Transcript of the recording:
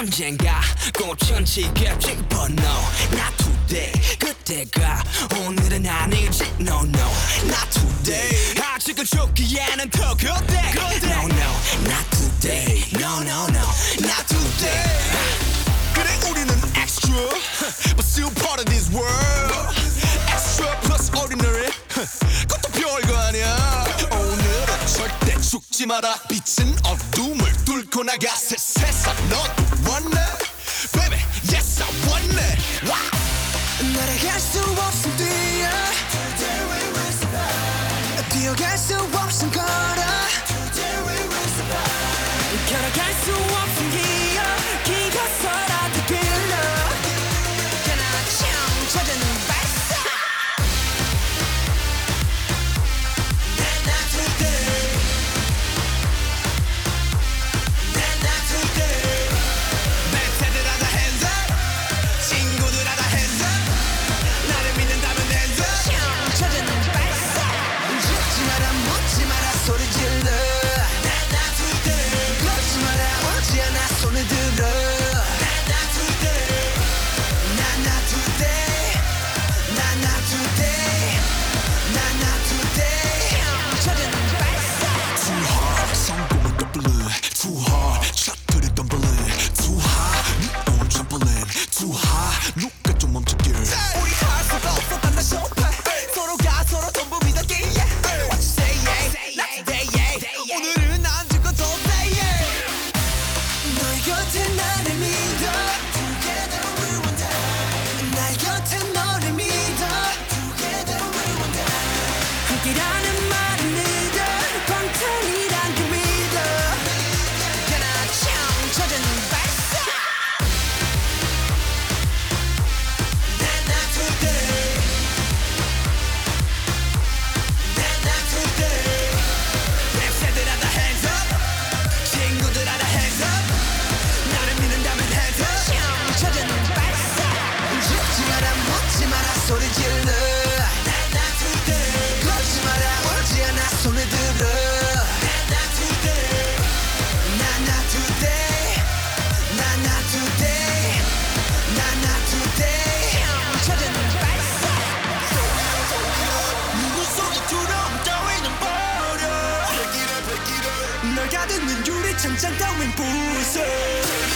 언젠가 꽃천지겠지 but no not today 그때가 오늘은 아니지 no no not today 아직은 죽기에는 더 그때 no no not today no no no not today 그래 우리는 extra but still part of this world extra plus ordinary 그것도 별거 아니야 오늘은 절대 죽지 마라 빛은 어둠을 뚫고 나가 새 세상 넌 원해 baby yes I want it wow 날아갈 수 없음 뛰어 Today we will survive 뛰어갈 수 없음 걸어 Today we will survive 걸어갈 수 없음 기어 기어서라도 길러 그나참 젖은 발사 Not today Not today 멘트들아 다 hands up 친구들아 다 hands up 나를 믿는다면 hands up 젖은 발사 죽지 마라 묻지 마라 소리 질러 Not today 걷지 마라 오지 않아 손을 들어 Not today Not today Not today Not today 젖은 발사 Too hard 성공은 더블 Too hard 샷들이 덤블 Too high 네 오늘 trampoline Too high 누가 좀 멈춰길 우리 할 수가 없어 단다 쇼파 서로가 서로 전부 믿었기에 What you say yeah Not today yeah 오늘은 안 죽어도 돼 yeah 너의 곁에 나를 믿어 Together we will die 나의 곁에 너를 믿어 Together we will die 함께라는 말은 믿어 방탄이란 그 믿어 그나참 젖은 발사 Not today Not today 랩새들아 다 hands up 친구들아 다 hands up 나를 믿는다면 hands up 젖은 발사 죽지 마라 묻지 마라 소리 질러 Not today 걷지 마라 오지 않아 손을 들어 Not today Not today Not today Not today 젖은 발사 누구 소리처럼 따위는 버려 널 가득는 유리창장 따윈 부숴